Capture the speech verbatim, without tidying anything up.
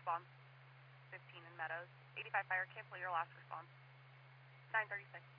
response. fifteen in Meadows. eighty-five Fire, cancel your last response. nine thirty-six.